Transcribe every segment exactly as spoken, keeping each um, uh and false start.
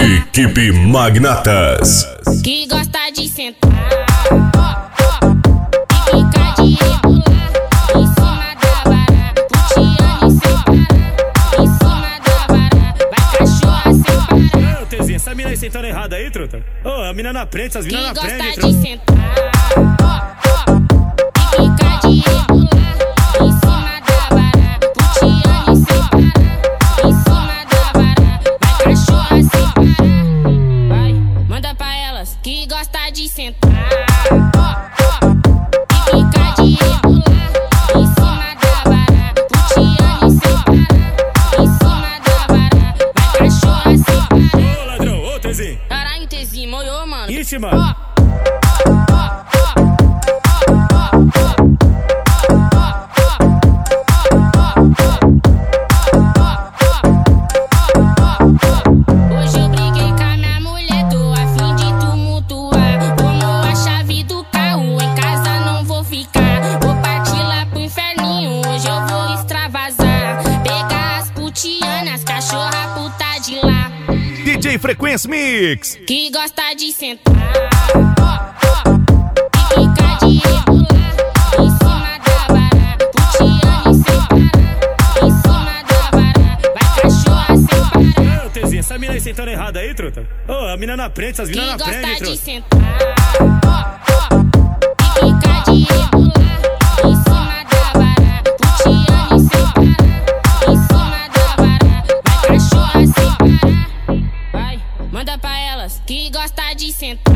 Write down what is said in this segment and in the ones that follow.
Equipe Magnatas. Que gosta de sentar, e ficar de regular em cima da vara, puteando e sem parar. Em cima da vara, vai cachorra sem parar. Ô, Tezinha, essa mina aí sentando errada aí, truta? Ô, a mina na frente, essas minas na frente, Que truta. gosta de sentar, e ficar de regular em cima da vara, puteando e sem parar. Em cima da vara, vai cachorra sem parar. Vai, manda pra elas que gosta de sentar, e ficar de regular em cima da vara, puteando e sem parar. Em cima da vara, vai cachorra sem parar. Ô, ladrão, ô, Tezinha. Caralho, Tezinho, molhou, mano. Ixi, mano. Hoje eu briguei com a minha mulher, tô a fim de tumultuar. Tomou a chave do carro, em casa não vou ficar. Vou partir lá pro inferninho, hoje eu vou extravasar. Pegar as putianas, cachorra puta de lá, D J Frequência Mix. que gosta de sentar, e ficar de regular em cima da vara, puteando e sem parar. Em cima da vara, vai cachorra sem parar. Ô, Tezinha, essa mina aí sentando errada aí, truta. Ô, a mina na frente, essas Que minas na frente, gosta de truta. sentar, e ficar de regular em cima da vara, puteando e sem parar. Em cima da vara, vai cachorra sem parar. Vai, manda pra elas que gosta de sentar,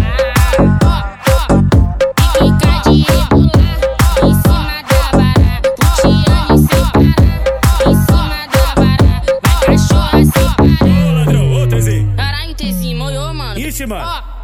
e ficar de regular em cima da vara, puteando e sem parar. Em cima da vara, vai cachorra sem parar. Ô, ladrão, ô, Tezinha. Caralho, Tezinho, molhou, mano. Ixi, mano. Ó.